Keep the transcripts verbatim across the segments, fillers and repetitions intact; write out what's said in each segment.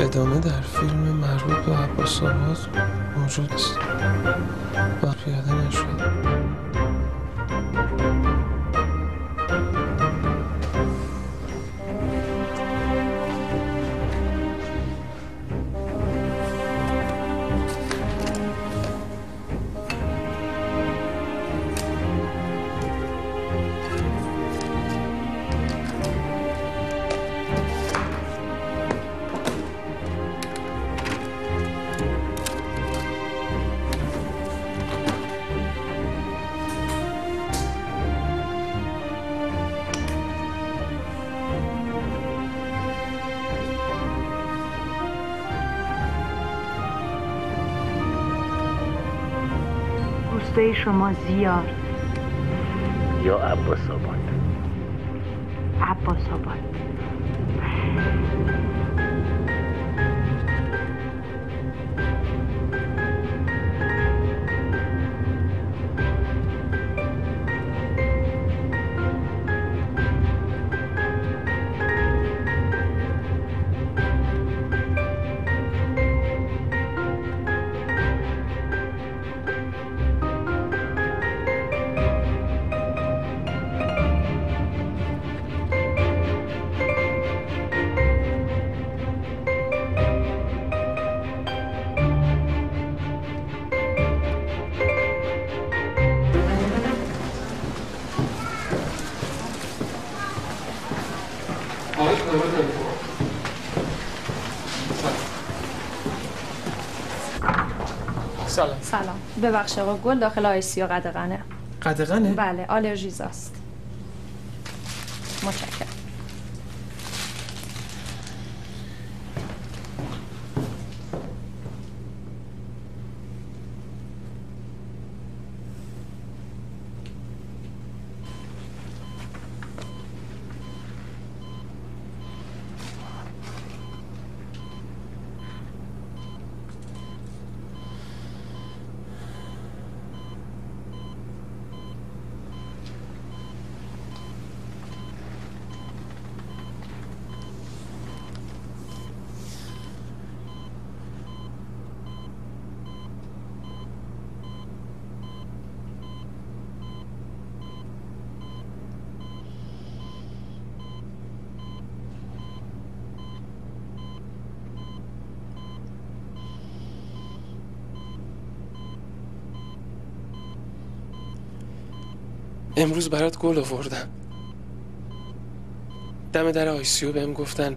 ادامه در فیلم مربوط به عباس آباد موجود است و پیاده نشد. روستای شما زیار یا عباس آباد؟ عباس آباد. سلام. سلام. ببخشید آقا گل داخل آی سی یو قدغنه. قدغنه؟ بله، آلرژیزاست. متشکرم. امروز برات گل آوردم. دم در آی سی یو بهم گفتن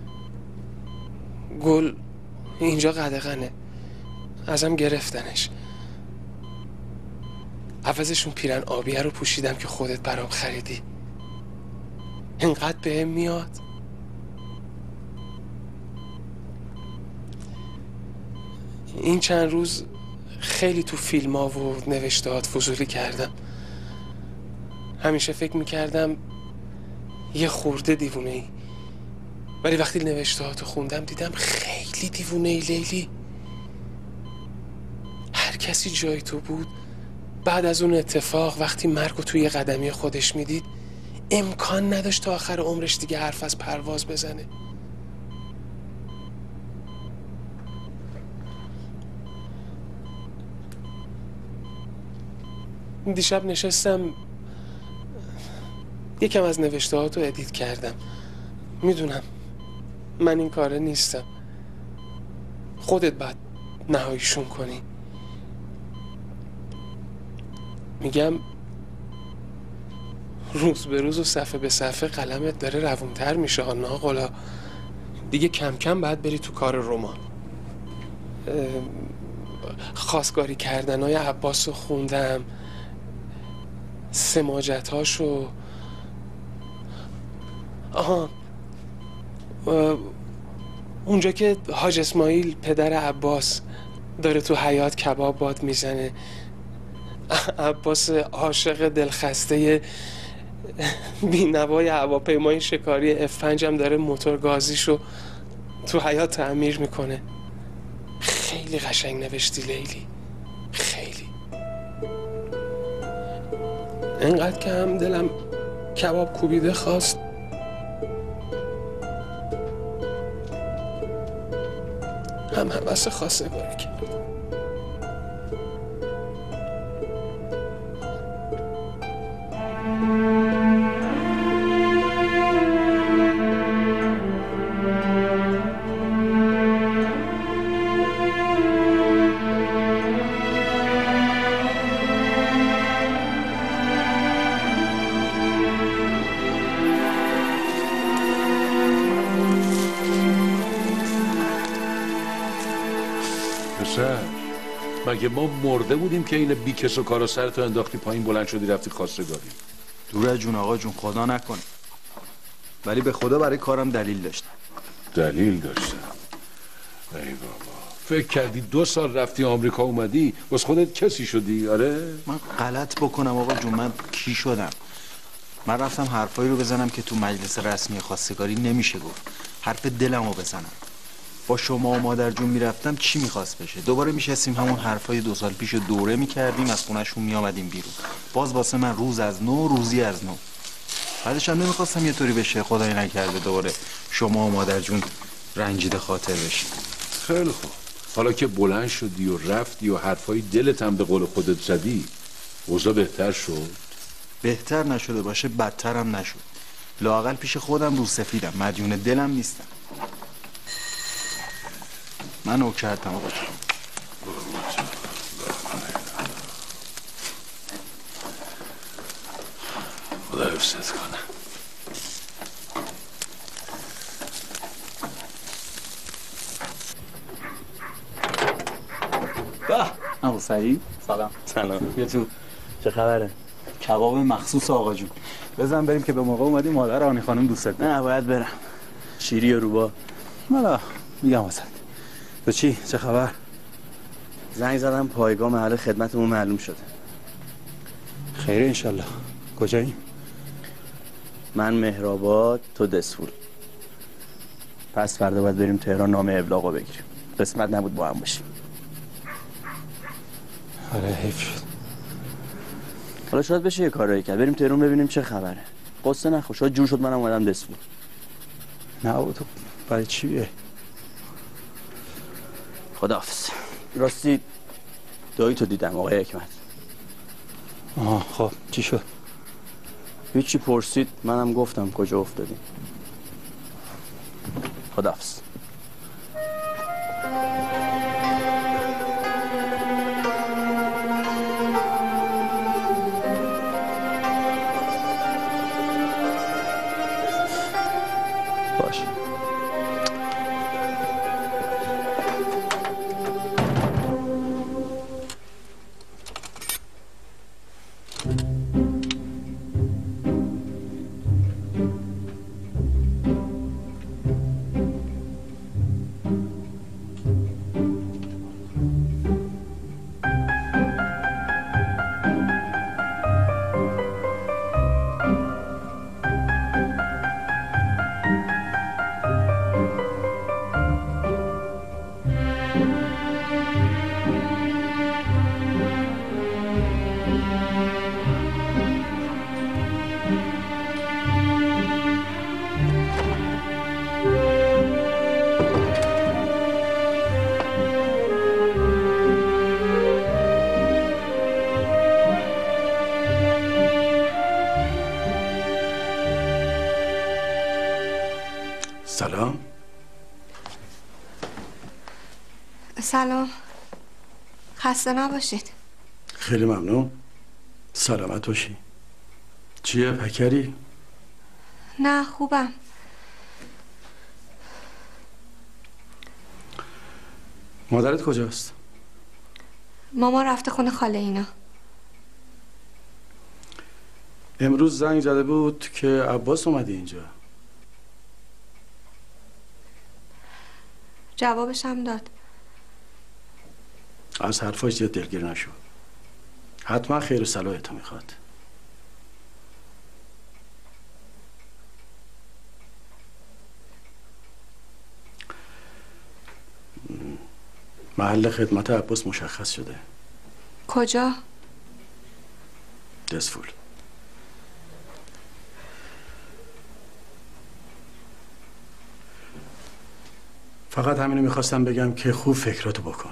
گل اینجا قدغنه، ازم گرفتنش. عوضشون پیرن آبیه رو پوشیدم که خودت برام خریدی. اینقدر بهم میاد. این چند روز خیلی تو فیلم ها و نوشتهات فضولی کردم. همیشه فکر میکردم یه خورده دیوونه ای، ولی وقتی نوشتهاتو خوندم دیدم خیلی دیوونه ای لیلی. هر کسی جای تو بود بعد از اون اتفاق وقتی مرگو توی قدمی خودش میدید امکان نداشت تا آخر عمرش دیگه حرف از پرواز بزنه. دیشب نشستم یکم از نوشتهاتو ادیت کردم. میدونم من این کاره نیستم، خودت باید نهاییشون کنی. میگم روز به روز و صفحه به صفحه قلمت داره روونتر میشه ها ناقلا. دیگه کم کم باید بری تو کار رمان. خواستگاری کردنهای عباس رو خوندم، سماجتاشو. آها اونجا که حاج اسماعیل پدر عباس داره تو حیاط کباب باد میزنه، عباس عاشق دلخسته بینوای هواپیمای شکاری اف پنج هم داره موتور گازیشو تو حیاط تعمیر میکنه. خیلی قشنگ نوشتی لیلی، خیلی. انقدر که هم دلم کباب کوبیده خواست هم هوس خواستگاری کرد. مگه ما مرده بودیم که این بیکس و کارا سرتو انداختی پایین بلند شدی رفتی خواستگاری؟ دور جون آقا جون، خدا نکنه، ولی به خدا برای کارم دلیل داشتم. دلیل داشتم؟ ای بابا، فکر کردی دو سال رفتی آمریکا اومدی واسه خودت کسی شدی؟ آره من غلط بکنم آقا جون، من کی شدم؟ من رفتم حرفایی رو بزنم که تو مجلس رسمی خواستگاری نمیشه گفت، حرف دلمو بزنم. با شما و مادر جون میرفتم چی میخواست بشه؟ دوباره میشستیم همون حرفای دو سال پیش دوره میکردیم، از خونهشون میامدیم بیرون، باز واسه من روز از نو روزی از نو. بعدش هم نمیخواستم یه طوری بشه خدای نکرده دوباره شما و مادر جون رنجیده خاطر بشید. خیلی خوب، حالا که بلند شدی و رفتی و حرفای دلت هم به قول خودت زدی، اوضاع بهتر شد؟ بهتر نشده باشه بدترم نشد، لااقل پیش خودم رو سفیدم، مدیون دلم نیستم. من او کردم آقا جون. خدا حفظت کنه. به ابو سعید، سلام. سلام. بیا تو. چه خبره؟ کباب مخصوص آقا جون. بزن بریم که به موقع اومدی مادر آنی خانم دوستت. نه باید برم. شیری و روبا. مالا میگم واسه تو چی؟ چه خبر؟ زنگ زدم پایگاه محل خدمتمون معلوم شده. خیره انشالله. کجایی؟ من مهرآباد، تو دسفول. پس فردا باید بریم تهران نامه ابلاغو بگیریم. قسمت نبود با هم باشیم. آره حیف شد. حالا شاید بشه یه کارایی کرد، بریم تهران ببینیم چه خبره. قصه نخور، شاید جور شد منم اومدم دسفول. نه بابا تو برای چی بیای؟ خداحافظ. راستی دایی تو دیدم آقای حکمت. آها خب چی شد؟ هیچی، پرسید منم گفتم کجا افتادیم. خداحافظ. باشه. سلام. سلام. خسته نباشید. خیلی ممنون. سلامت باشی. چیه پکری؟ نه خوبم. مادرت کجاست؟ ماما رفته خونه خاله اینا. امروز زنگ زده بود که عباس اومده اینجا. جوابش هم داد. از حرفاش زیاد دلگیر نشو. حتما خیر و صلاحتو میخواد. محل خدمت عباس مشخص شده. کجا؟ دسفول. فقط همینو میخواستم بگم که خوب فکراتو بکن.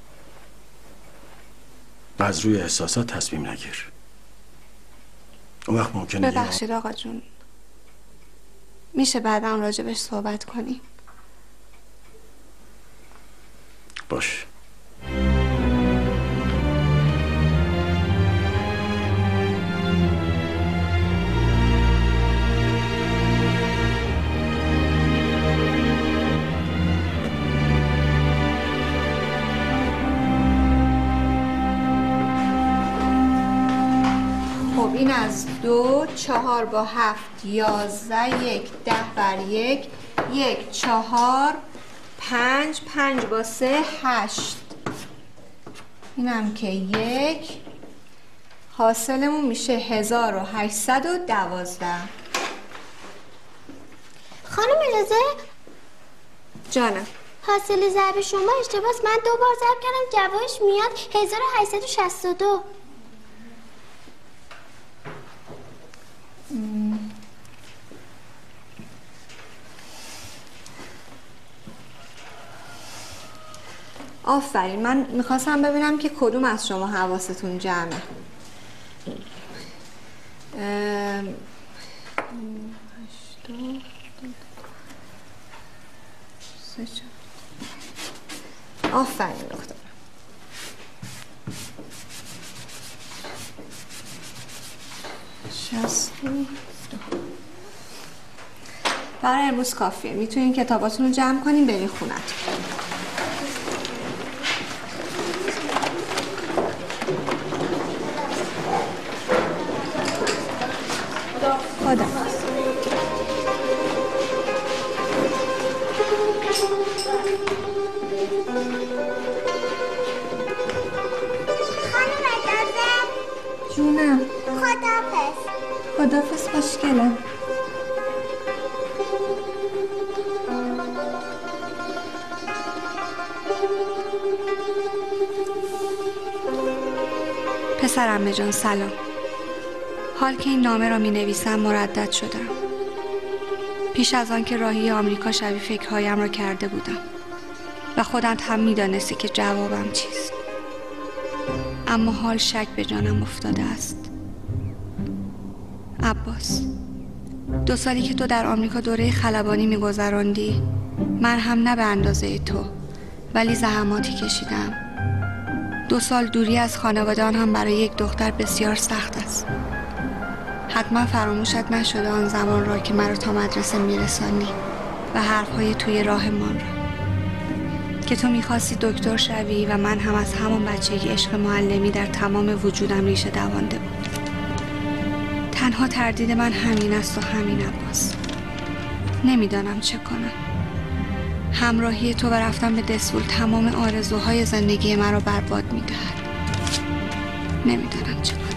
از روی احساسات تصمیم نگیر. اون وقت ممکنه ببخشید آقا جون، میشه بعدم راجبش صحبت کنیم؟ باش. این از دو، چهار با هفت، یازده، یک، ده بر یک، یک، چهار، پنج، پنج با سه، هشت. اینم که یک، حاصلمون میشه هزار و هشتصد و دوازده. خانم اجازه؟ جانم. حاصل ضرب شما اشتباس، من دو بار ضرب کردم جوابش میاد هزار و هشتصد و شصت و دو. آفرین، من میخواستم ببینم که کدوم از شما حواستون جمعه. آفرین دختر. شصت و دو. برای امروز کافیه، میتونین کتاباتون رو جمع کنین برین خونتون. خدا. خانم اجازه؟ جونم. خداحافظ. خداحافظ خوشگلم. پسرم جان سلام. حال که این نامه را می نویسم مردد شدم. پیش از آن که راهی آمریکا شوی فکرهایم را کرده بودم و خودت هم می دانستی که جوابم چیست. اما حال شک به جانم افتاده است. عباس، دو سالی که تو در آمریکا دوره خلبانی می گذراندی، من هم نه به اندازه تو ولی زحماتی کشیدم. دو سال دوری از خانواده‌ام هم برای یک دختر بسیار سخت است. حتما فراموشت نشده آن زمان را که مرا تا مدرسه میرسانی و حرفهای توی راهمان را که تو میخواستی دکتر شوی و من هم از همان بچگی عشق معلمی در تمام وجودم ریشه دوانده بود. تنها تردید من همین است و همین عباس. نمیدانم چه کنم. همراهی تو و رفتن به دسفول تمام آرزوهای زندگی من را برباد میدهد. نمیدانم چه کنم.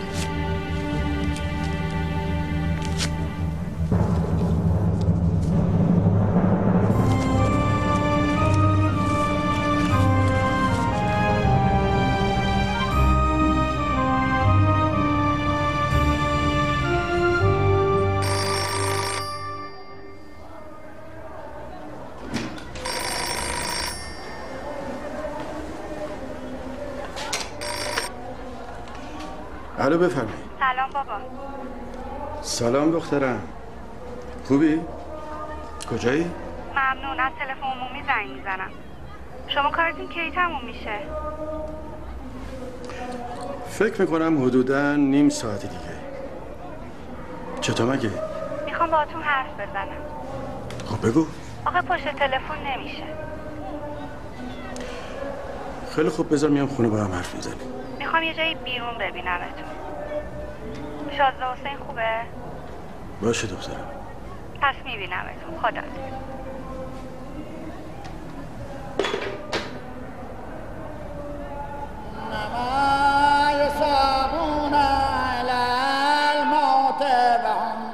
الو بفرمایید. سلام بابا. سلام دخترم. خوبی؟ کجایی؟ ممنون. از تلفن عمومی زنگ میزنم. شما کارتون کی تموم میشه؟ فکر میکنم حدوداً نیم ساعت دیگه. چطور مگه؟ میخوام باهاتون حرف بزنم. خب بگو. آخه پشت تلفن نمیشه. خیلی خوب، بذار میام خونه با هم حرف میزنیم. میخوام یه جایی بیرون ببینمتون. شازده حسین خوبه؟ باشه دخترم. پس میبینمتون. خدا. انما یصابون علی الموت و هم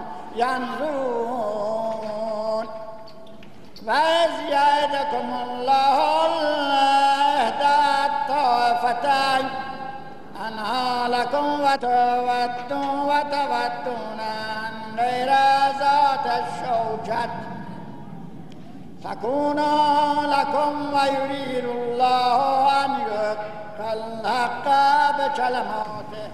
ینظرون و از یعدکم الله احدى الطائفتین انها لكم وتودون وتودون ان غير ذات الشوكة تكونا لكم ويريد الله أن يحق الحق بكلماته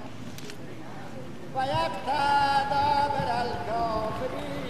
ويقطع دابر الكافرين.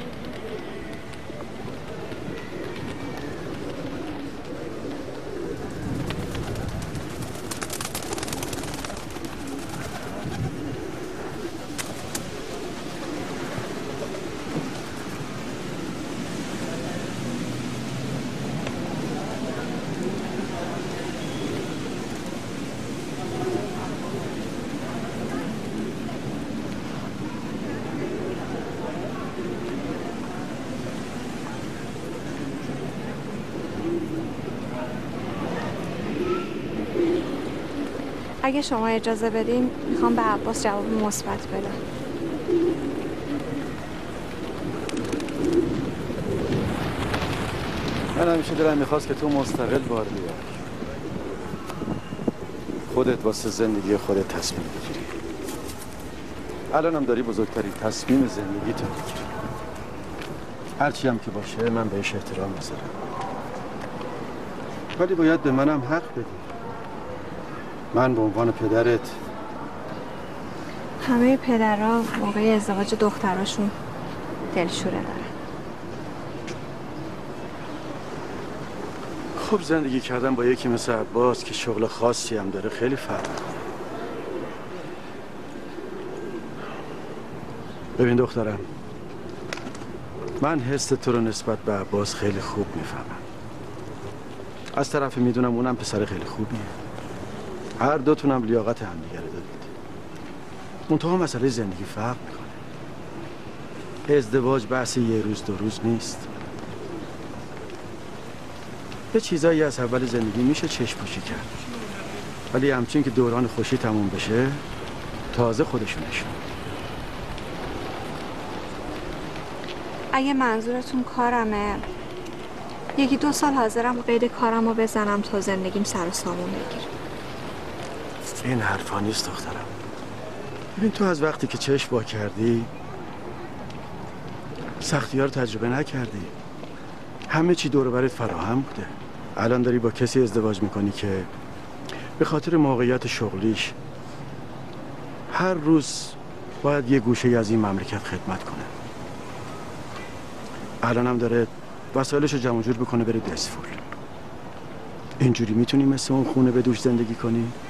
اگه شما اجازه بدین میخوام به عباس جواب مثبت بدم. من همیشه دلم میخواست که تو مستقل بار بیای، خودت واسه زندگی خودت تصمیم بگیری. الانم داری بزرگترین تصمیم زندگی تو میگیری. هرچی هم که باشه من بهش احترام میذارم، ولی باید به منم حق بدی. من به عنوان پدرت، همه پدرها موقع ازدواج دختراشون دلشوره دارن. خب زندگی کردن با یکی مثل عباس که شغل خاصی هم داره خیلی فرق میکنه. ببین دخترم، من حس تو رو نسبت به عباس خیلی خوب میفهمم. از طرف میدونم اونم پسر خیلی خوبیه. هر دوتونم لیاقت همدیگه رو دارید. منتها مسئله زندگی فرق میکنه. ازدواج بحث یه روز دو روز نیست. یه چیزایی از اول زندگی میشه چشم پوشی کرد، ولی همچین که دوران خوشی تموم بشه تازه خودشونشون. اگه منظورتون کارمه، یکی دو سال حاضرم قید کارم رو بزنم تا زندگیم سر و سامون بگیره. این حرفا نیست دخترم. ببین تو از وقتی که چشم وا کردی سختی ها رو تجربه نکردی. همه چی دور و برت فراهم بوده. الان داری با کسی ازدواج میکنی که به خاطر موقعیت شغلیش هر روز باید یه گوشه از این مملکت خدمت کنه. الان هم داره وسایلش رو جمع جور بکنه بره دسفول. اینجوری میتونی مثل اون خونه به دوش زندگی کنی؟